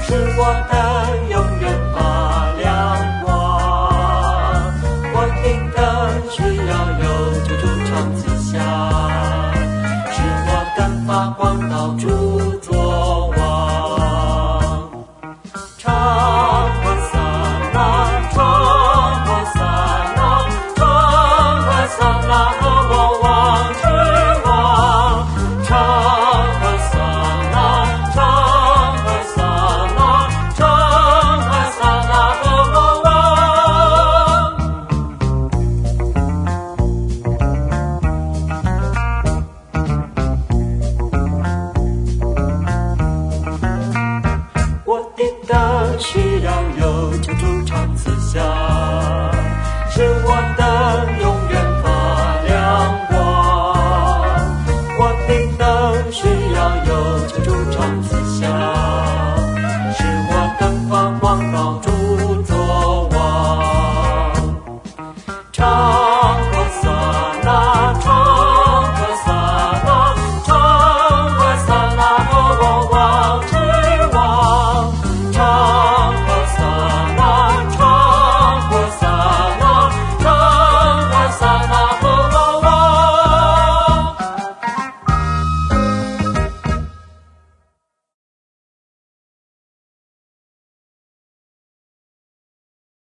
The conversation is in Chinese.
是我的永远发亮光。我的灯需要有救主长赐下，是我灯发光到处作王。唱和撒那，唱和撒那，唱和撒那和我王之王。唱和撒那，唱和撒那，唱和撒那和我王。我的灯需要有救主长赐下，是我的永远发亮光。我的灯需要有救主